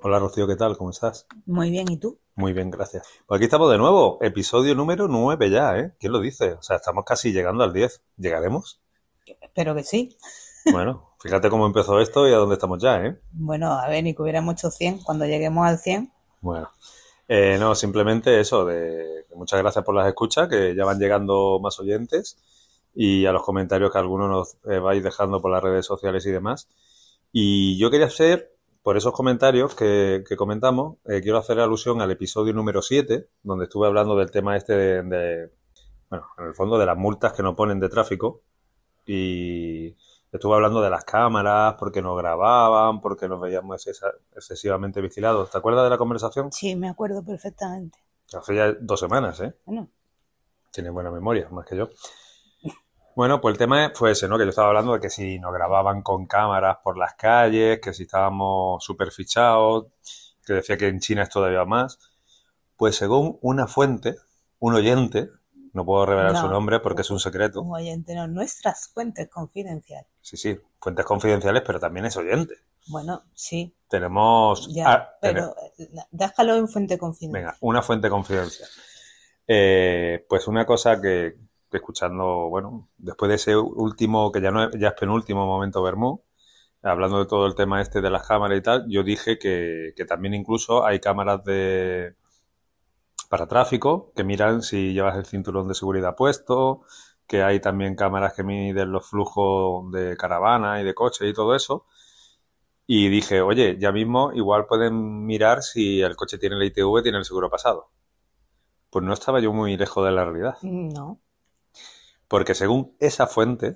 Hola Rocío, ¿qué tal? ¿Cómo estás? Muy bien, ¿y tú? Muy bien, gracias. Pues aquí estamos de nuevo, episodio número 9 ya, ¿eh? ¿Quién lo dice? O sea, estamos casi llegando al 10. ¿Llegaremos? Espero que sí. Bueno, fíjate cómo empezó esto y a dónde estamos ya, ¿eh? Bueno, a ver, ni que hubiéramos hecho 100. Cuando lleguemos al 100. Bueno, no, simplemente eso, de que muchas gracias por las escuchas, que ya van llegando más oyentes y a los comentarios que algunos nos vais dejando por las redes sociales y demás. Y yo quería hacer, por esos comentarios que comentamos, quiero hacer alusión al episodio número 7, donde estuve hablando del tema este bueno, en el fondo de las multas que nos ponen de tráfico y estuve hablando de las cámaras, porque nos grababan, porque nos veíamos excesivamente vigilados. ¿Te acuerdas de la conversación? Sí, me acuerdo perfectamente. Hace ya 2 semanas, ¿eh? Bueno, Tienes buena memoria, más que yo. Bueno, pues el tema fue ese, ¿no? Que yo estaba hablando de que si nos grababan con cámaras por las calles, que si estábamos súper fichados, que decía que en China es todavía más. Pues según una fuente, un oyente, no puedo revelar su no, nombre porque es un secreto. un oyente, no, nuestras fuentes confidenciales. Sí, sí, fuentes confidenciales, pero también es oyente. Bueno, sí, Tenemos... ya, pero déjalo en fuente venga, confidencial. una fuente confidencial. Pues una cosa que escuchando, bueno, después de ese último, que ya no ya es penúltimo momento Bermú, hablando de todo el tema este de las cámaras y tal, yo dije que también incluso hay cámaras para tráfico que miran si llevas el cinturón de seguridad puesto, que hay también cámaras que miden los flujos de caravana y de coches y todo eso. Y dije, oye, ya mismo igual pueden mirar si el coche tiene la ITV, tiene el seguro pasado. Pues no estaba yo muy lejos de la realidad. No, Porque según esa fuente,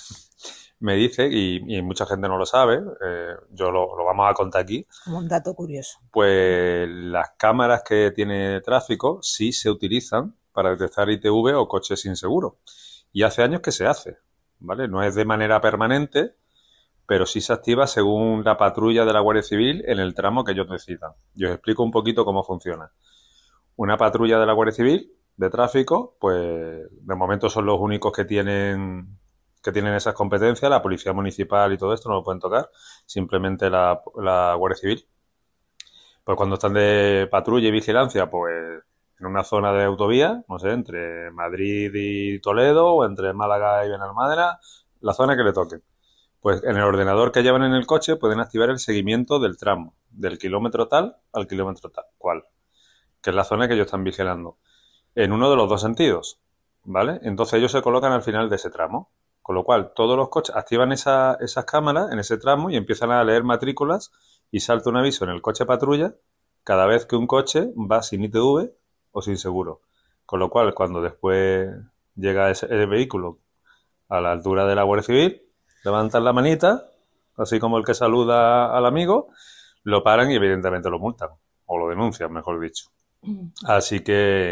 me dice, y mucha gente no lo sabe, yo lo vamos a contar aquí, como un dato curioso. pues las cámaras que tiene tráfico sí se utilizan para detectar ITV o coches sin seguro. Y hace años que se hace, ¿vale? No es de manera permanente, pero sí se activa según la patrulla de la Guardia Civil en el tramo que ellos decidan. Y os explico un poquito cómo funciona. Una patrulla de la Guardia Civil de tráfico, pues de momento son los únicos que tienen esas competencias, la policía municipal y todo esto no lo pueden tocar, simplemente la Guardia Civil. Pues cuando están de patrulla y vigilancia, pues en una zona de autovía, no sé, entre Madrid y Toledo o entre Málaga y Benalmádena, la zona que le toquen. Pues en el ordenador que llevan en el coche pueden activar el seguimiento del tramo, del kilómetro tal al kilómetro tal, cual, que es la zona que ellos están vigilando, en uno de los dos sentidos, ¿vale? Entonces ellos se colocan al final de ese tramo, con lo cual todos los coches activan esas cámaras en ese tramo y empiezan a leer matrículas y salta un aviso en el coche patrulla cada vez que un coche va sin ITV o sin seguro. Con lo cual, cuando después llega el vehículo a la altura de la Guardia Civil, levantan la manita, así como el que saluda al amigo, lo paran y evidentemente lo multan, o lo denuncian, mejor dicho. Así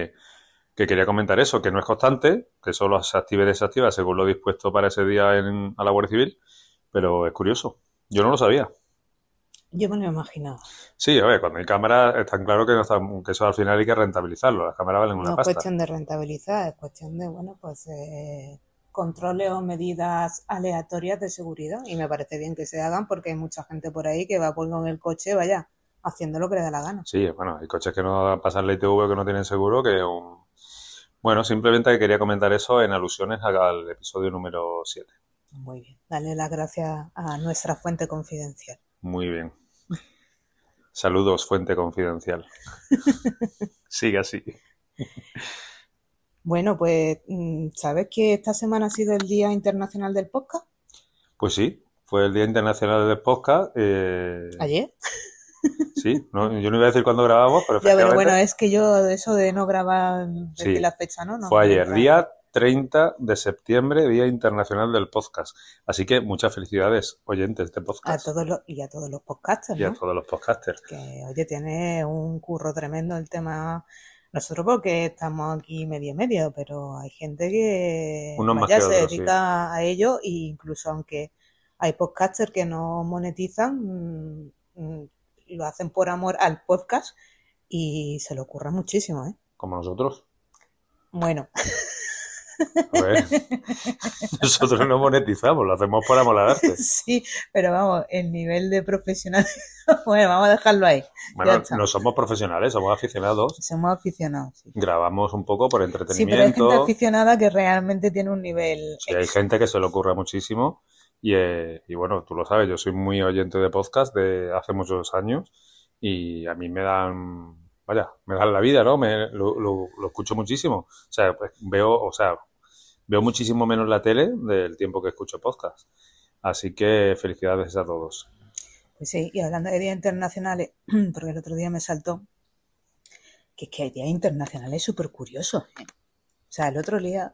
que quería comentar eso, que no es constante, que solo se activa y desactiva según lo dispuesto para ese día a la Guardia Civil, pero es curioso. Yo no lo sabía. Yo me lo imaginaba. Sí, a ver, cuando hay cámaras, está claro que, no está- que eso al final hay que rentabilizarlo. Las cámaras valen una No es pasta. cuestión de rentabilizar, es cuestión de, bueno, pues controles o medidas aleatorias de seguridad. Y me parece bien que se hagan porque hay mucha gente por ahí que va con el coche, vaya, haciendo lo que le da la gana. Sí, bueno, hay coches que no pasan la ITV o que no tienen seguro, bueno, simplemente que quería comentar eso en alusiones al episodio número 7. Muy bien. Dale las gracias a nuestra fuente confidencial. Muy bien. Saludos, fuente confidencial. Sigue así. Bueno, pues, ¿sabes que esta semana ha sido el Día Internacional del Podcast? Pues sí, fue el Día Internacional del Podcast. ¿Ayer? Sí, yo no iba a decir cuándo grabamos, pero Ya, pero bueno, efectivamente, es que yo eso de no grabar, decir sí, la fecha, ¿no? No fue me ayer, entra. día 30 de septiembre, Día Internacional del Podcast. Así que muchas felicidades, oyentes de A podcast todos y a todos los podcasters, y a ¿no? todos los podcasters. Que, oye, tiene un curro tremendo el tema. Nosotros porque estamos aquí medio y medio, pero hay gente que, Unos más que vaya, se otros, sí. dedica a ello e incluso aunque hay podcasters que no monetizan, lo hacen por amor al podcast y se lo ocurra muchísimo, ¿eh? Como nosotros. Bueno, A ver, nosotros no monetizamos, lo hacemos por amor al arte. Sí, pero vamos, el nivel de profesional. Bueno, vamos a dejarlo ahí. Ya Bueno, está. no somos profesionales, somos aficionados. Somos aficionados. Sí. Grabamos un poco por Sí, pero hay gente entretenimiento. aficionada que realmente tiene un nivel Sí, hay extra. gente que se le ocurre muchísimo y bueno, tú lo sabes, yo soy muy oyente de podcast de hace muchos años y a mí me dan, vaya, me dan la vida, ¿no? Lo escucho muchísimo. O sea, pues veo muchísimo menos la tele del tiempo que escucho podcast. Así que felicidades a todos. Pues sí, y hablando de días internacionales, porque el otro día me saltó, que es que hay días internacionales súper curiosos. O sea, el otro día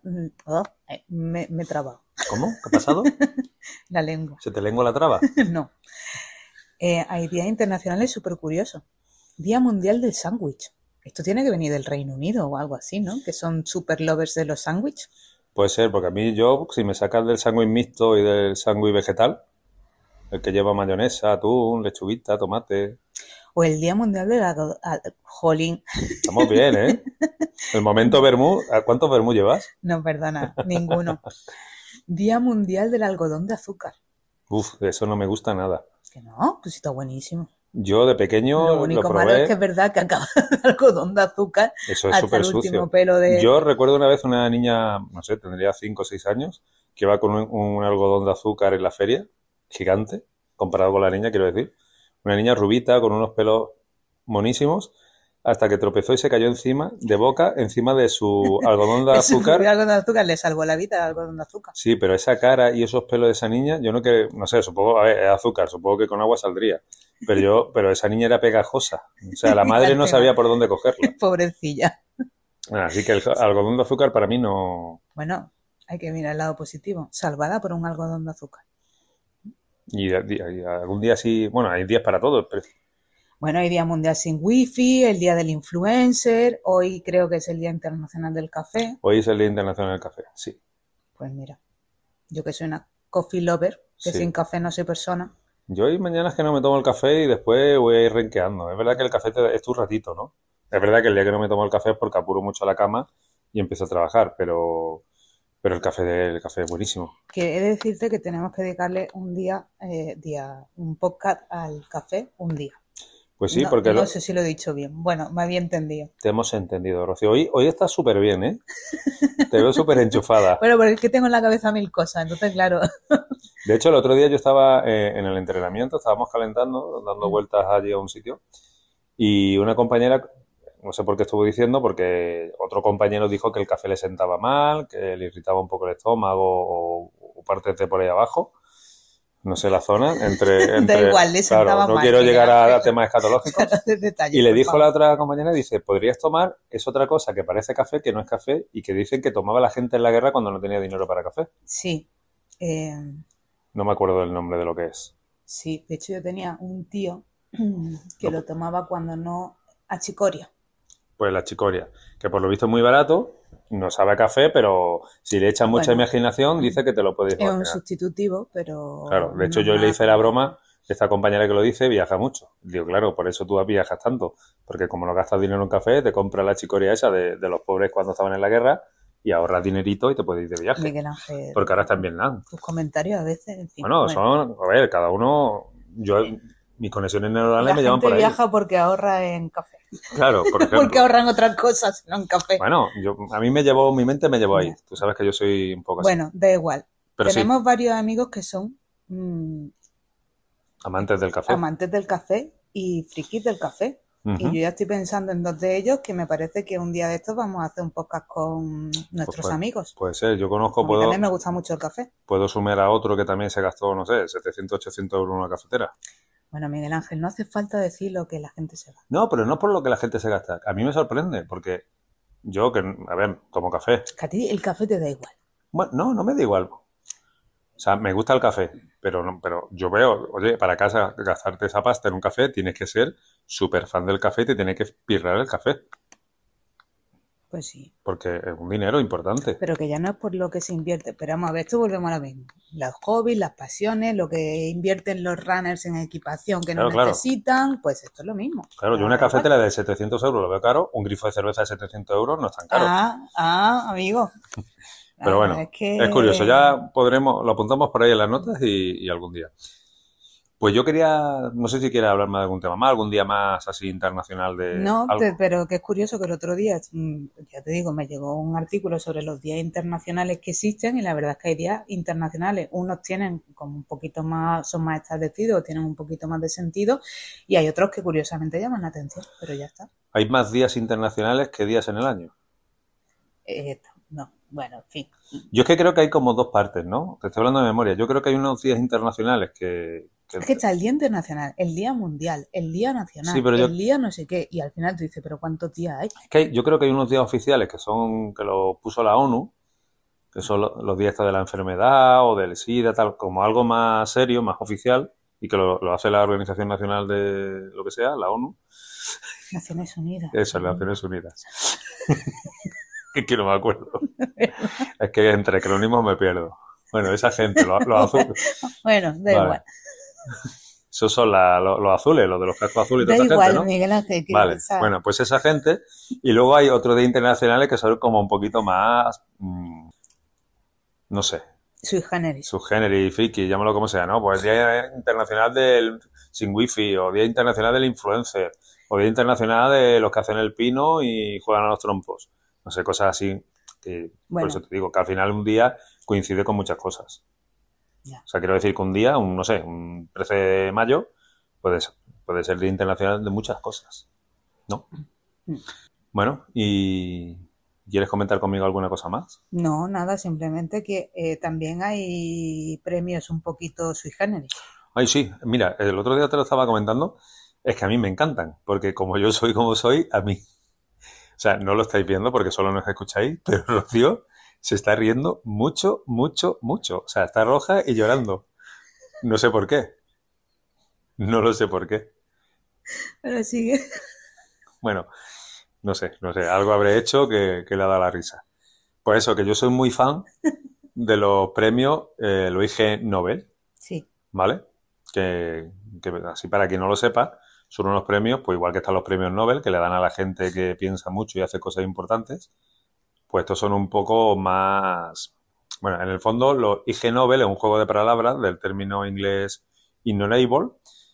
me he trabado ¿Cómo? ¿Qué ha pasado? la lengua. ¿Se te lengua la traba? No. Hay días internacionales súper curiosos. Día Mundial del Sándwich. Esto tiene que venir del Reino Unido o algo así, ¿no? Que son super lovers de los sándwiches. Puede ser, porque a mí si me sacas del sándwich mixto y del sándwich vegetal, el que lleva mayonesa, atún, lechuguita, tomate. O el Día Mundial del Jolín. Estamos bien, ¿eh? El momento vermú. ¿Cuántos vermú llevas? No, perdona, ninguno. Día Mundial del Algodón de Azúcar. Uf, eso no me gusta nada. Que no, pues está buenísimo. Yo de pequeño Lo lo único malo es que probé. es verdad que acaba de algodón de azúcar Eso es hasta súper el último sucio. pelo de... Yo recuerdo una vez una niña, no sé, tendría 5 o 6 años, que iba con un algodón de azúcar en la feria, gigante, comparado con la niña, quiero decir. Una niña rubita, con unos pelos monísimos, hasta que tropezó y se cayó encima, de boca, encima de su algodón de Ese propio azúcar. algodón de azúcar le salvó la vida al algodón de azúcar. Sí, pero esa cara y esos pelos de esa niña, yo no sé, supongo, a ver, es azúcar, supongo que con agua saldría. Pero esa niña era pegajosa. O sea, la madre no sabía por dónde cogerla. Pobrecilla. Así que el algodón de azúcar para mí no. Bueno, hay que mirar el lado positivo. Salvada por un algodón de azúcar. Y algún día sí, bueno, hay días para todo. Pero Bueno, hay Día Mundial sin Wifi, el Día del Influencer, hoy creo que es el Día Internacional del Café. hoy es el Día Internacional del Café, sí. Pues mira, yo que soy una coffee lover, que Sí. sin café no soy persona. Yo hay mañanas que no me tomo el café y después voy a ir renqueando. Es verdad que el café es tu ratito, ¿no? Es verdad que el día que no me tomo el café es porque apuro mucho a la cama y empiezo a trabajar, pero el café es buenísimo. Que he de decirte que tenemos que dedicarle un un podcast al café, un día. Pues sí, No, porque no sé si lo he dicho bien. Bueno, me había entendido. te hemos entendido, Rocío. Hoy estás súper bien, ¿eh? Te veo súper enchufada. Bueno, porque es que tengo en la cabeza mil cosas, entonces claro. De hecho, el otro día yo estaba en el entrenamiento, estábamos calentando, dando vueltas allí a un sitio, y una compañera, no sé por qué estuvo diciendo, porque otro compañero dijo que el café le sentaba mal, que le irritaba un poco el estómago o partes de por ahí abajo, no sé la zona, Da igual, le claro, sentaba no mal. quiero que llegar ya- a temas escatológicos. Claro, de detalle, Y le por dijo favor. la otra compañera, dice, podrías tomar, es otra cosa que parece café, que no es café, y que dicen que tomaba la gente en la guerra cuando no tenía dinero para café. Sí, eh, No me acuerdo del nombre de lo que es. sí. De hecho, yo tenía un tío que No, lo tomaba cuando no... Achicoria. Pues la chicoria, que por lo visto es muy barato, no sabe a café, pero si le echas mucha Bueno, imaginación, dice que te lo puedes es un imaginar. sustitutivo, pero Claro, de hecho no yo le más. hice la broma, esta compañera que lo dice viaja mucho. Digo, claro, por eso tú viajas tanto, porque como no gastas dinero en café, te compras la chicoria esa de los pobres cuando estaban en la guerra y ahorras dinerito y te puedes ir de viaje. Miguel Ángel, Porque ahora está en Vietnam. tus comentarios a veces, en fin. Bueno, Bueno, a ver, cada uno, mis conexiones neuronales la me llevan gente por ahí. viaja porque ahorra en café. Claro, por Porque ejemplo. ahorran otras cosas, no en café. Bueno, mi mente me llevó ahí. Tú sabes que yo soy un poco así. Bueno, da igual. Pero sí, Tenemos varios amigos que son mm, amantes del café. amantes del café y frikis del café. Y Ujú. yo ya estoy pensando en dos de ellos que me parece que un día de estos vamos a hacer un podcast con nuestros Pues, amigos. puede ser, yo conozco, A mí también me gusta mucho el café. puedo sumar a otro que también se gastó, no sé, 700, 800 euros en una cafetera. Bueno, Miguel Ángel, no hace falta decir lo que la gente se va. No, pero no por lo que la gente se gasta. A mí me sorprende, porque yo, a ver, tomo café. Que a ti el café te da igual. Bueno, no me da igual. O sea, me gusta el café, pero yo veo, oye, para casa gastarte esa pasta en un café, tienes que ser súper fan del café y te tiene que pirrar el café, Pues sí. porque es un dinero importante. Pero que ya no es por lo que se invierte. Pero vamos a ver, esto volvemos a lo mismo. Los hobbies, las pasiones, lo que invierten los runners en equipación que no Claro. necesitan, pues esto es lo mismo. Claro, yo Da una igual. cafetera de 700 euros lo veo caro, un grifo de cerveza de 700 euros no es tan caro. Amigo. Pero La verdad bueno, es es curioso. que Ya podremos, lo apuntamos por ahí en las notas y algún día. Pues yo quería, no sé si quieres hablarme de algún tema más, algún día más así internacional de no, algo. pero que es curioso que el otro día, ya te digo, me llegó un artículo sobre los días internacionales que existen y la verdad es que hay días internacionales. Unos tienen como un poquito más, son más establecidos, tienen un poquito más de sentido y hay otros que curiosamente llaman la atención, pero ya está. Hay más días internacionales que días en el año. No, bueno, en fin. Yo es que creo que hay como dos partes, ¿no? Te estoy hablando de memoria. Yo creo que hay unos días internacionales Es que está el Día Internacional, el Día Mundial, el Día sí, Nacional, pero yo el Día no sé qué, y al final tú dices, pero ¿cuántos días hay? es que yo creo que hay unos días oficiales que son que lo puso la ONU, que son los días estos de la enfermedad o del SIDA, tal, como algo más serio, más oficial, y que lo hace la Organización Nacional de lo que sea, la ONU. Naciones Unidas. Eso, las Naciones Unidas. Es que no me acuerdo. Es que entre acrónimos me pierdo. Bueno, esa gente, los azules. Bueno, da Vale. igual. Esos son los azules, los de los cascos azules y Da toda esa gente, igual, ¿no? Miguel Ángel, que, Vale. Bueno, pues esa gente. Y luego hay otros días internacionales que son como un poquito más, no sé, sui generis. subgénero, friki, llámalo como sea, ¿no? Pues Día Internacional del Sin Wifi, o Día Internacional del Influencer, o Día Internacional de los que hacen el pino y juegan a los trompos. No sé, cosas así. Que, por eso Bueno, te digo que al final un día coincide con muchas cosas. ya. O sea, quiero decir que un día, no sé, un 13 de mayo, puede ser, puede ser Día Internacional de muchas cosas, ¿no? Mm. Bueno, ¿y quieres comentar conmigo alguna cosa más? No, nada, simplemente que también hay premios un poquito sui generis. Ay, sí, mira, el otro día te lo estaba comentando, es que a mí me encantan, porque como yo soy como soy, a mí, o sea, no lo estáis viendo porque solo nos escucháis, pero Rocío se está riendo mucho, mucho, mucho. O sea, está roja y llorando. No sé por qué. No lo sé por qué. Pero sigue. Bueno, no sé, algo habré hecho que le ha dado la risa. Por eso que yo soy muy fan de los premios los IG Nobel, Sí, ¿vale? Que así para quien no lo sepa, son unos premios, pues igual que están los premios Nobel, que le dan a la gente que piensa mucho y hace cosas importantes, pues estos son un poco más... Bueno, en el fondo, los IG Nobel es un juego de palabras del término inglés ignorable,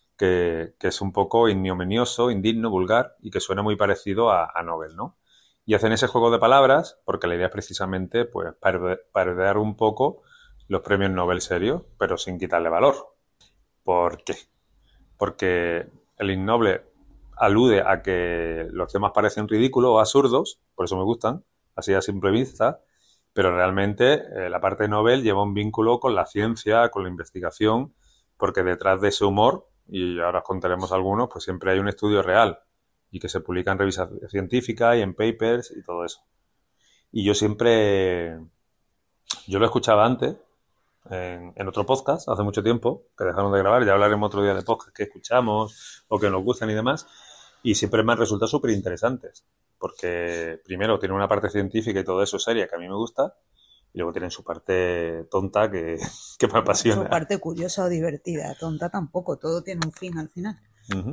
que es un poco ignominioso, indigno, vulgar y que suena muy parecido a Nobel, ¿no? Y hacen ese juego de palabras porque la idea es precisamente pues parodiar un poco los premios Nobel serios, pero sin quitarle valor. ¿Por qué? Porque el ignoble alude a que los temas parecen ridículos o absurdos, por eso me gustan, así a simple vista, pero realmente la parte Nobel lleva un vínculo con la ciencia, con la investigación, porque detrás de ese humor, y ahora os contaremos algunos, pues siempre hay un estudio real y que se publica en revistas científicas y en papers y todo eso. Y yo siempre, yo lo escuchaba antes en otro podcast hace mucho tiempo, que dejaron de grabar, ya hablaremos otro día de podcast que escuchamos o que nos gustan y demás, y siempre me han resultado súper interesantes, porque primero tiene una parte científica y todo eso seria que a mí me gusta, y luego tienen su parte tonta que me bueno, su apasiona. parte curiosa o divertida, tonta tampoco, todo tiene un fin al final. Uh-huh.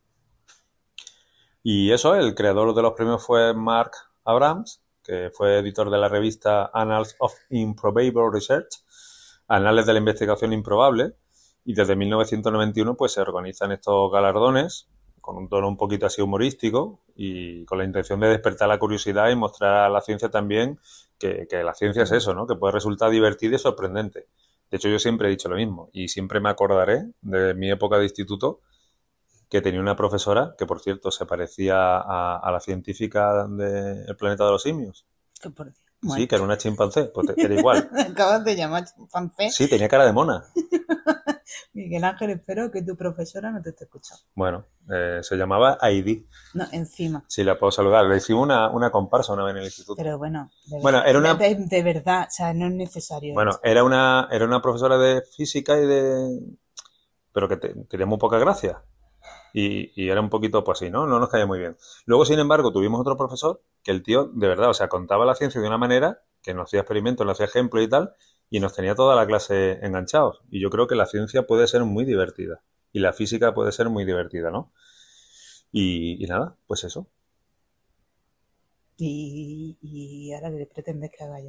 Y eso, el creador de los premios fue Mark Abrams, que fue editor de la revista Annals of Improbable Research, Anales de la Investigación Improbable, y desde 1991 pues se organizan estos galardones con un tono un poquito así humorístico y con la intención de despertar la curiosidad y mostrar a la ciencia también que la ciencia es eso, ¿no? Que puede resultar divertida y sorprendente. De hecho, yo siempre he dicho lo mismo y siempre me acordaré de mi época de instituto que tenía una profesora que, por cierto, se parecía a la científica del planeta de los simios. Que por Dios. Sí, Bueno, que era una chimpancé, pues era igual. me acabas de llamar chimpancé. Sí, tenía cara de mona. Miguel Ángel, espero que tu profesora no te esté escuchando. Bueno, se llamaba Heidi. No, encima. Sí, la puedo saludar. Le hicimos una comparsa una vez en el instituto. Pero bueno, Bueno, era una, de verdad, o sea, no es necesario bueno, esto. era una profesora de física pero que tenía muy poca gracia. Y era un poquito, pues así, ¿no? No nos caía muy bien. Luego, sin embargo, tuvimos otro profesor que el tío, de verdad, o sea, contaba la ciencia de una manera que nos hacía experimentos, nos hacía ejemplos y tal, y nos tenía toda la clase enganchados. Y yo creo que la ciencia puede ser muy divertida. Y la física puede ser muy divertida, ¿no? Y nada, pues eso. Y ahora que pretendes que haga yo.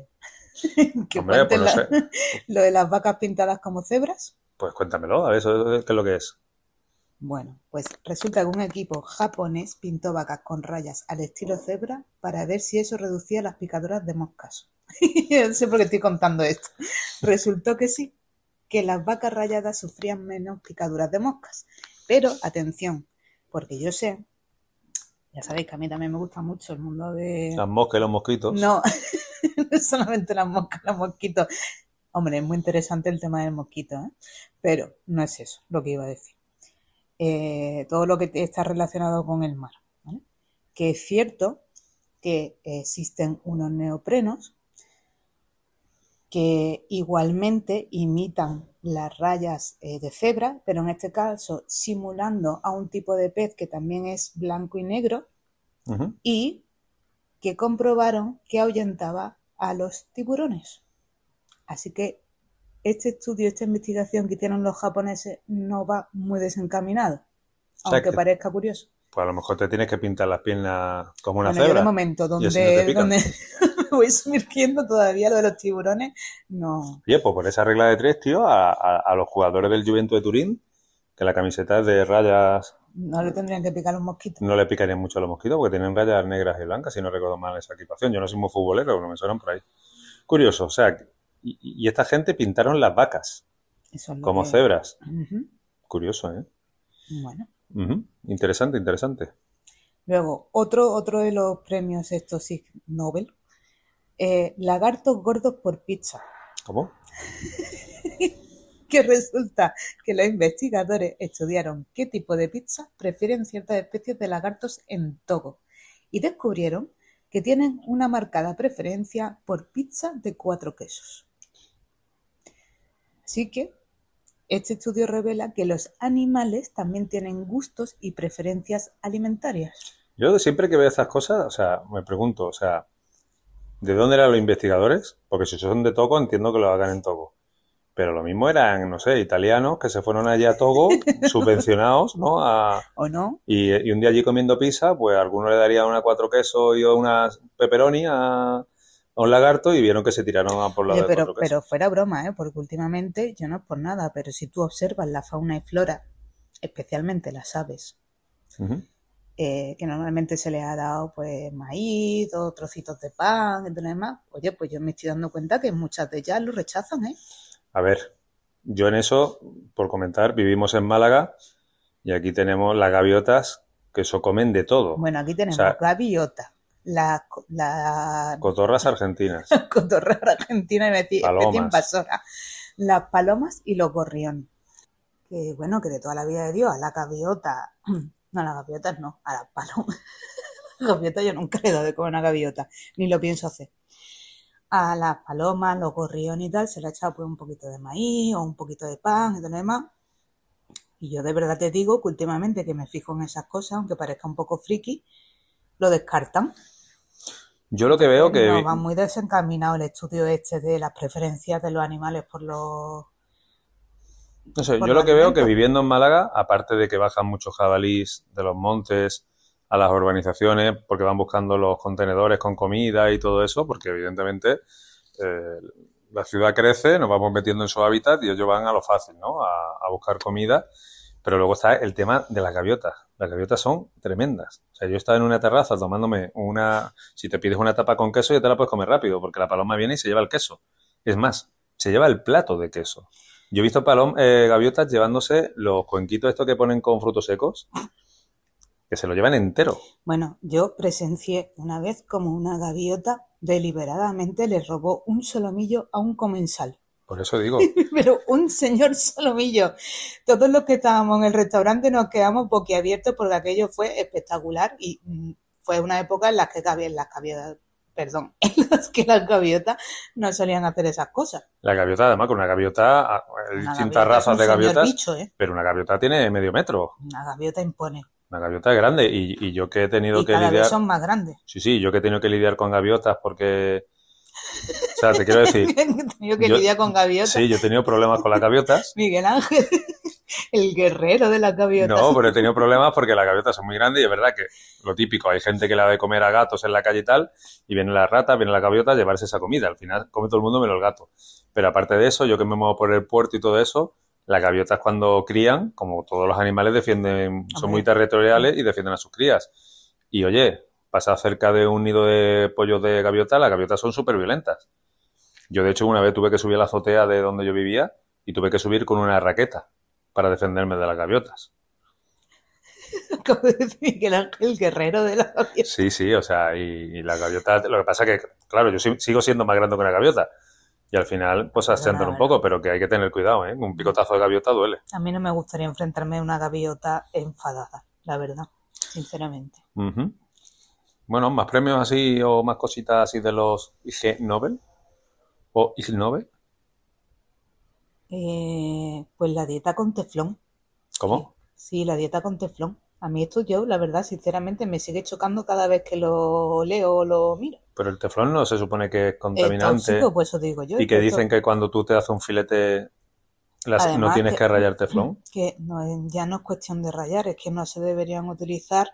Que Hombre, pues cuenten no sé. lo de las vacas pintadas como cebras. Pues cuéntamelo, a ver, eso, ¿qué es lo que es? Bueno, pues resulta que un equipo japonés pintó vacas con rayas al estilo cebra para ver si eso reducía las picaduras de moscas. No sé por qué estoy contando esto. Resultó que sí, que las vacas rayadas sufrían menos picaduras de moscas. Pero atención, porque yo sé, ya sabéis que a mí también me gusta mucho el mundo de... Las moscas y los mosquitos. No, no solamente las moscas, los mosquitos. Hombre, es muy interesante el tema del mosquito, ¿eh? Pero no es eso lo que iba a decir. Todo lo que está relacionado con el mar, ¿vale? Que es cierto que existen unos neoprenos que igualmente imitan las rayas de cebra, pero en este caso simulando a un tipo de pez que también es blanco y negro, y que comprobaron que ahuyentaba a los tiburones. Así que este estudio, esta investigación que hicieron los japoneses no va muy desencaminado, O sea, aunque que, parece curioso. pues a lo mejor te tienes que pintar las piernas como una Bueno, yo de cebra momento, y así no te donde pican. me voy sumergiendo todavía lo de los tiburones, no. Oye, pues por esa regla de tres, tío, a los jugadores del Juventus de Turín, que la camiseta es de rayas, No le tendrían que picar los mosquitos. no le picarían mucho a los mosquitos porque tienen rayas negras y blancas, si no recuerdo mal esa equipación. Yo no soy muy futbolero, pero me suenan por ahí. Curioso, o sea, y esta gente pintaron las vacas Eso es lo como que... cebras. Ujú. Curioso, ¿eh? Bueno. Interesante, interesante. Luego, otro de los premios estos Ig Nobel, lagartos gordos por pizza. ¿Cómo? Que resulta que los investigadores estudiaron qué tipo de pizza prefieren ciertas especies de lagartos en Togo y descubrieron que tienen una marcada preferencia por pizza de 4 quesos. Así que este estudio revela que los animales también tienen gustos y preferencias alimentarias. Yo siempre que veo estas cosas, o sea, me pregunto, o sea, ¿de dónde eran los investigadores? Porque si son de Togo, entiendo que lo hagan en Togo. Pero lo mismo eran, no sé, italianos que se fueron allí a Togo, subvencionados, ¿no? ¿O no? Y un día allí comiendo pizza, pues a alguno le daría una cuatro quesos y una pepperoni a un lagarto y vieron que se tiraron a por la Oye, de cuatro quesos. pero fuera broma, ¿eh? Porque últimamente, yo no es por nada, pero si tú observas la fauna y flora, especialmente las aves, que normalmente se les ha dado pues maíz o trocitos de pan y todo lo demás, oye, pues yo me estoy dando cuenta que muchas de ellas lo rechazan, ¿eh? A ver, yo en eso, por comentar, vivimos en Málaga y aquí tenemos las gaviotas que eso comen de todo. Bueno, aquí O tenemos sea, gaviota, la cotorras argentinas, cotorra argentina y especie palomas. invasora, las palomas y los gorriones. Que bueno, que de toda la vida de Dios, a la gaviota, no, a las gaviotas no, a las palomas. Gaviota yo nunca le he dado de comer una gaviota, ni lo pienso hacer. A las palomas, los gorriones y tal, se le ha echado pues un poquito de maíz o un poquito de pan y todo lo demás. Y yo de verdad te digo que últimamente que me fijo en esas cosas, aunque parezca un poco friki, lo descartan. Yo lo que veo que... No, va muy desencaminado el estudio este de las preferencias de los animales por los... No sé, por yo los lo que veo que alimentos. viviendo en Málaga, aparte de que bajan muchos jabalís de los montes a las urbanizaciones porque van buscando los contenedores con comida y todo eso, porque evidentemente la ciudad crece, nos vamos metiendo en su hábitat y ellos van a lo fácil, ¿no? A buscar comida. Pero luego está el tema de las gaviotas. Las gaviotas son tremendas. O sea, yo estaba en una terraza tomándome una... Si te pides una tapa con queso ya te la puedes comer rápido, porque la paloma viene y se lleva el queso. Es más, se lleva el plato de queso. Yo he visto gaviotas llevándose los cuenquitos estos que ponen con frutos secos, que se lo llevan entero. Bueno, yo presencié una vez como una gaviota deliberadamente le robó un solomillo a un comensal. Por eso digo. Pero un señor solomillo. Todos los que estábamos en el restaurante nos quedamos boquiabiertos porque aquello fue espectacular y fue una época en la que en las gaviotas no solían hacer esas cosas. La gaviota, además, con una gaviota, hay distintas razas de gaviotas, bicho, ¿eh? pero una gaviota tiene medio metro. Una gaviota impone. Una gaviota es grande y yo que he tenido que cada lidiar... vez son más grandes. Sí, yo que he tenido que lidiar con gaviotas porque... O sea, te quiero decir... He tenido que lidiar con gaviotas. Sí, yo he tenido problemas con las gaviotas. Miguel Ángel. El guerrero de las gaviotas. No, pero he tenido problemas porque las gaviotas son muy grandes y es verdad que lo típico, hay gente que le da de comer a gatos en la calle y tal, y vienen las ratas, vienen las gaviotas a llevarse esa comida. Al final come todo el mundo menos el gato. Pero aparte de eso, yo que me muevo por el puerto y todo eso, las gaviotas cuando crían, como todos los animales, defienden, son muy Hombre, territoriales y defienden a sus crías. Y oye, pasa cerca de un nido de pollos de gaviota, las gaviotas son súper violentas. Yo, de hecho, una vez tuve que subir a la azotea de donde yo vivía y tuve que subir con una raqueta para defenderme de las gaviotas. acabo de decir Miguel Ángel, guerrero de las gaviotas. Sí, sí, o sea, y las gaviotas, lo que pasa es que, claro, yo sigo siendo más grande que una gaviota y al final, pues Perdona, ascienden a un ver, poco, pero que hay que tener cuidado, ¿eh? Un picotazo de gaviota duele. a mí no me gustaría enfrentarme a una gaviota enfadada, la verdad, sinceramente. Ujú. Bueno, más premios así o más cositas así de los IG Nobel o Ig Nobel. Pues la dieta con teflón. Sí, ¿Cómo? sí, la dieta con teflón. A mí esto yo, la verdad, sinceramente, me sigue chocando cada vez que lo leo o lo miro. Pero el teflón no se supone que es Es tóxico, contaminante pues eso digo yo, y que que esto, dicen que cuando tú te haces un filete no además, tienes que rayar teflón. que no ya no es cuestión de rayar, es que no se deberían utilizar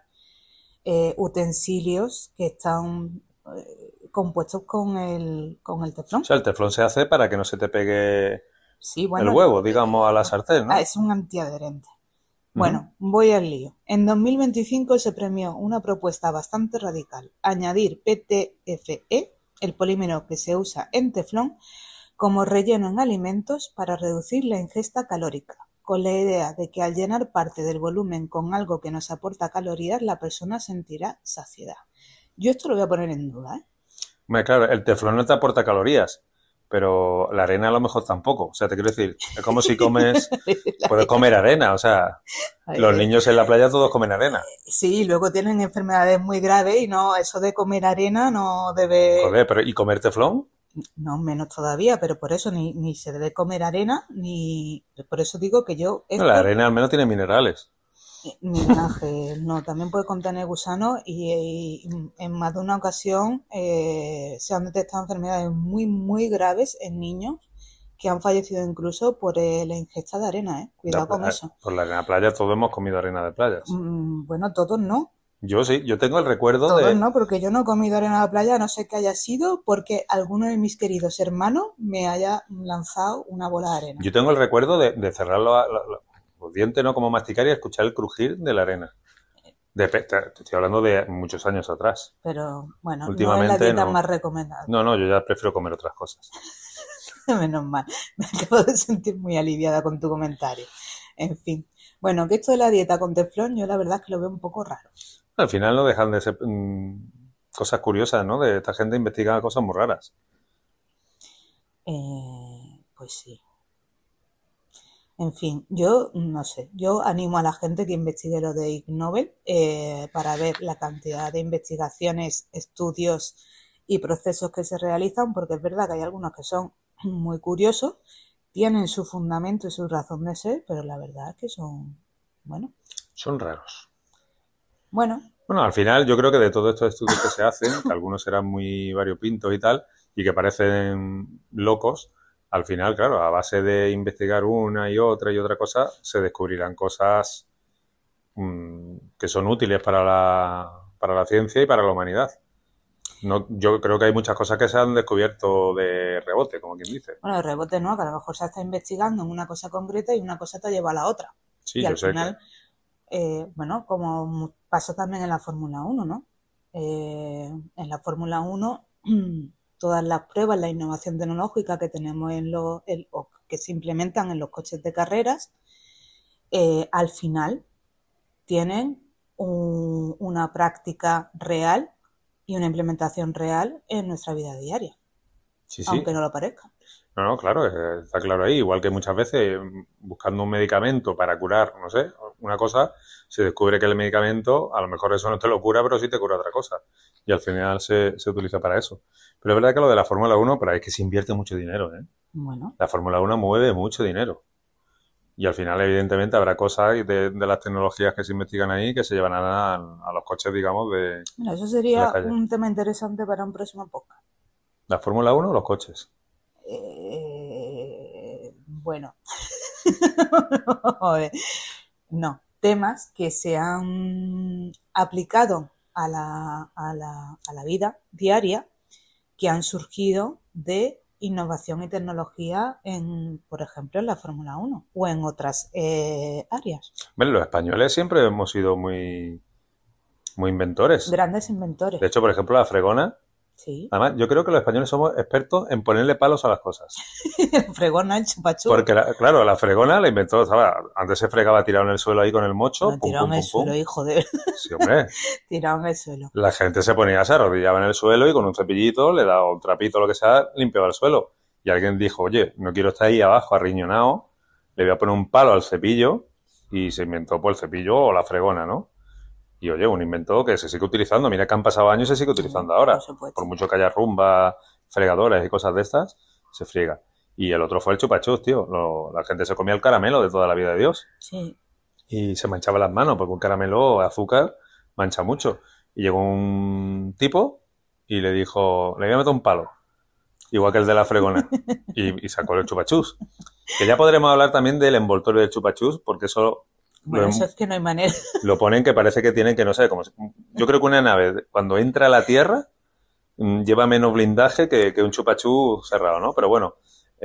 utensilios que están compuestos con el O teflón. sea, el teflón se hace para que no se te pegue Sí, el bueno, huevo, digamos, a la sartén, ¿no? es un antiadherente. Ujú. Bueno, voy al lío. En 2025 se premió una propuesta bastante radical: añadir PTFE, el polímero que se usa en teflón, como relleno en alimentos para reducir la ingesta calórica, con la idea de que al llenar parte del volumen con algo que nos aporta calorías, la persona sentirá saciedad. Yo esto lo voy a poner en duda, ¿eh? Hombre, claro, el teflón no te aporta calorías, pero la arena a lo mejor tampoco. O sea, te quiero decir, es como si comes, puedes comer arena, o sea, los niños en la playa todos comen arena. Sí, luego tienen enfermedades muy graves y no, eso de comer arena no debe, Joder, pero ¿y comer teflón? no menos todavía, pero por eso ni se debe comer arena, ni por eso digo que yo No, la esto, arena al menos tiene minerales. Miguel Ángel, no, también puede contener gusanos y en más de una ocasión se han detectado enfermedades muy, muy graves en niños que han fallecido incluso por la ingesta de arena, ¿eh? Cuidado con eso. Por la arena playa todos hemos comido arena de playas. Bueno, todos no. Yo sí, yo tengo el recuerdo Todos de... no, porque yo no he comido arena de playa, no sé qué haya sido, porque alguno de mis queridos hermanos me haya lanzado una bola de arena. Yo tengo el recuerdo de cerrar los dientes, ¿no? Como masticar y escuchar el crujir de la arena. Te estoy hablando de muchos años atrás. Pero bueno, no es la Últimamente dieta no. más recomendable. No, no, yo ya prefiero comer otras cosas. Menos mal, me acabo de sentir muy aliviada con tu comentario. En fin, bueno, que esto de la dieta con teflón, yo la verdad es que lo veo un poco raro. Al final no dejan de ser cosas curiosas, ¿no? De esta gente investiga cosas muy raras. Pues sí. En fin, yo no sé, yo animo a la gente que investigue lo de Ig Nobel para ver la cantidad de investigaciones, estudios y procesos que se realizan, porque es verdad que hay algunos que son muy curiosos, tienen su fundamento y su razón de ser, pero la verdad es que son, bueno, Son raros. bueno, Bueno, al final yo creo que de todos estos estudios que se hacen, que algunos serán muy variopintos y tal, y que parecen locos, al final, claro, a base de investigar una y otra cosa, se descubrirán cosas que son útiles para la ciencia y para la humanidad. No, yo creo que hay muchas cosas que se han descubierto de rebote, como quien dice. bueno, de rebote no, que a lo mejor se está investigando en una cosa concreta y una cosa te lleva a la otra. Sí, Y yo al sé que... final, bueno, como pasó también en la Fórmula 1, ¿no? En la Fórmula 1, todas las pruebas, la innovación tecnológica que tenemos o que se implementan en los coches de carreras, al final tienen una práctica real y una implementación real en nuestra vida diaria, Sí, sí. aunque no lo parezca. No, no, claro, está claro ahí. Igual que muchas veces buscando un medicamento para curar, no sé, una cosa, se descubre que el medicamento, a lo mejor eso no te lo cura, pero sí te cura otra cosa. Y al final se utiliza para eso. Pero es verdad que lo de la Fórmula 1, pero es que se invierte mucho dinero, ¿eh? Bueno, La Fórmula 1 mueve mucho dinero. Y al final, evidentemente, habrá cosas de las tecnologías que se investigan ahí que se llevan a los coches, digamos, mira, eso de la sería calle. un tema interesante para un próximo podcast. ¿La Fórmula 1 o los coches? Bueno, No, temas que se han aplicado a la vida diaria, que han surgido de innovación y tecnología, por ejemplo, en la Fórmula 1 o en otras áreas. Bueno, los españoles siempre hemos sido muy, muy inventores. Grandes inventores. De hecho, por ejemplo, la fregona. Sí. Además, yo creo que los españoles somos expertos en ponerle palos a las cosas. El fregona, el chupachú. Porque, claro, la fregona la inventó, ¿sabes? Antes se fregaba tirado en el suelo ahí con el mocho. Bueno, tirado en el suelo, hijo de... Sí, hombre. Tirado en el suelo. La gente se arrodillaba en el suelo y con un cepillito, le daba un trapito o lo que sea, limpiaba el suelo. Y alguien dijo, oye, no quiero estar ahí abajo arriñonado, le voy a poner un palo al cepillo, y se inventó pues el cepillo o la fregona, ¿no? Y oye, un invento que se sigue utilizando. Mira que han pasado años y se sigue utilizando ahora. Por mucho que haya rumbas, fregadoras y cosas de estas, se friega. Y el otro fue el chupachus, tío. La gente se comía el caramelo de toda la vida de Dios. Sí. Y se manchaba las manos, porque un caramelo, azúcar, mancha mucho. Y llegó un tipo y le dijo, le voy a meter un palo. Igual que el de la fregona. Y sacó el chupachus. Que ya podremos hablar también del envoltorio del chupachus, porque eso... Bueno, eso es que no hay manera. Lo ponen que parece que tienen que, no sé, como... Yo creo que una nave, cuando entra a la Tierra, lleva menos blindaje que un chupachú cerrado, ¿no? Pero bueno,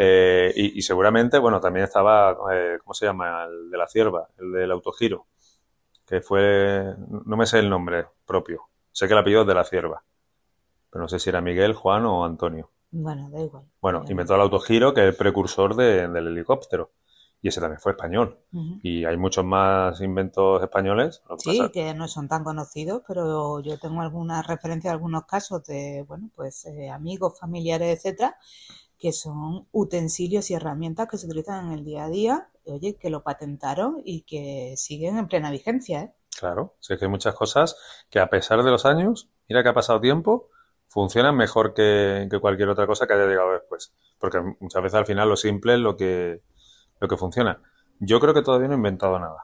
y seguramente, bueno, también estaba, ¿cómo se llama? El de la cierva, el del autogiro, que fue... No me sé el nombre propio. Sé que el apellido es de la cierva. Pero no sé si era Miguel, Juan o Antonio. Bueno, da igual. Bueno, inventó el autogiro, que es el precursor del helicóptero. Y ese también fue español. Y hay muchos más inventos españoles. Sí, que no son tan conocidos, pero yo tengo algunas referencias, algunos casos de, bueno, pues amigos, familiares, etcétera, que son utensilios y herramientas que se utilizan en el día a día, y, oye, que lo patentaron y que siguen en plena vigencia, ¿eh? Claro, sé que hay muchas cosas que a pesar de los años, mira que ha pasado tiempo, funcionan mejor que cualquier otra cosa que haya llegado después. Porque muchas veces al final lo simple es lo que funciona. Yo creo que todavía no he inventado nada.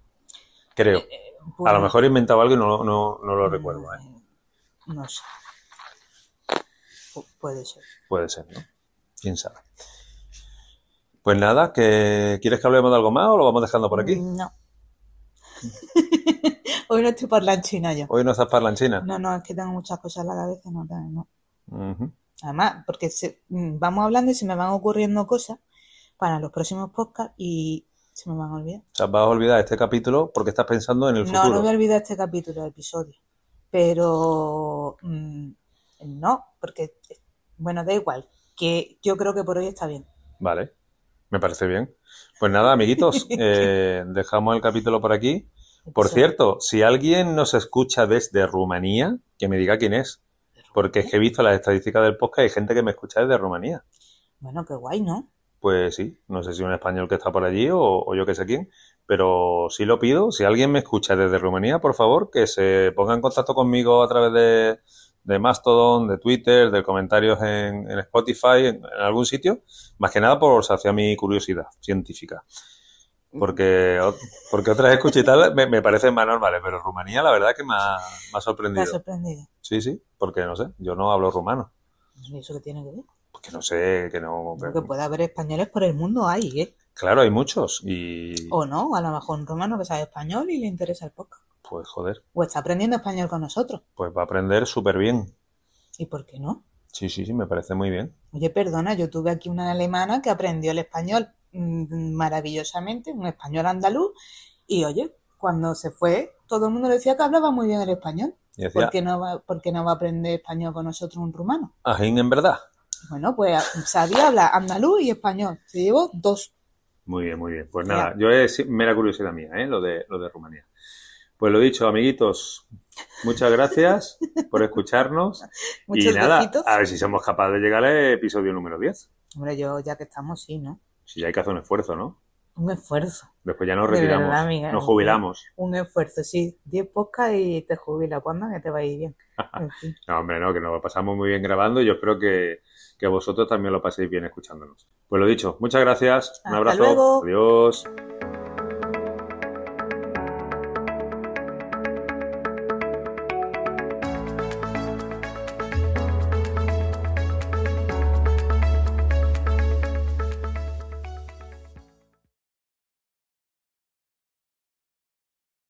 Creo. Pues, a lo mejor he inventado algo y no lo recuerdo. No sé. Puede ser. Puede ser, ¿no? Quién sabe. Pues nada, ¿quieres que hablemos de algo más o lo vamos dejando por aquí? No. Hoy no estoy parlanchina yo. ¿Hoy no estás parlanchina? No, es que tengo muchas cosas en la cabeza, no. Además, porque vamos hablando y se me van ocurriendo cosas para los próximos podcasts y se me van a olvidar. O sea, vas a olvidar este capítulo porque estás pensando en el futuro. No voy a olvidar este capítulo, el episodio. Pero no, porque, bueno, da igual, que yo creo que por hoy está bien. Vale, me parece bien. Pues nada, amiguitos, dejamos el capítulo por aquí. Por cierto, si alguien nos escucha desde Rumanía, que me diga quién es. Porque es que he visto las estadísticas del podcast y hay gente que me escucha desde Rumanía. Bueno, qué guay, ¿no? Pues sí, no sé si un español que está por allí o yo que sé quién, pero sí lo pido. Si alguien me escucha desde Rumanía, por favor, que se ponga en contacto conmigo a través de Mastodon, de Twitter, de comentarios en Spotify, en algún sitio, más que nada por saciar mi curiosidad científica. Porque otras escuchas y tal me parecen más normales, pero Rumanía la verdad que me ha sorprendido. ¿Te ha sorprendido? Sí, porque no sé, yo no hablo rumano. ¿Y eso qué tiene que ver? Porque no sé, que no... Porque puede haber españoles por el mundo, hay, ¿eh? Claro, hay muchos y... O no, a lo mejor un rumano que sabe español y le interesa el podcast. Pues joder. O está aprendiendo español con nosotros. Pues va a aprender súper bien. ¿Y por qué no? Sí, me parece muy bien. Oye, perdona, yo tuve aquí una alemana que aprendió el español maravillosamente, un español andaluz, y oye, cuando se fue, todo el mundo le decía que hablaba muy bien el español. Y decía, ¿Por qué no va a aprender español con nosotros un rumano? Ajín en verdad. Bueno, pues sabía hablar andaluz y español. Se llevó 2. Muy bien. Pues nada, yo es mera curiosidad mía, lo de Rumanía. Pues lo dicho, amiguitos, muchas gracias por escucharnos. Muchos y nada, besitos. A ver si somos capaces de llegar al episodio número 10. Hombre, yo ya que estamos, sí, ¿no? Sí, hay que hacer un esfuerzo, ¿no? Un esfuerzo. Después ya nos retiramos, verdad, amiga, nos jubilamos. Un esfuerzo, sí. 10 podcasts y te jubilas. ¿Cuándo? Que te va a ir bien. En fin. No, hombre, no, que nos lo pasamos muy bien grabando y yo espero que vosotros también lo paséis bien escuchándonos. Pues lo dicho, muchas gracias, un Hasta abrazo, luego. adiós.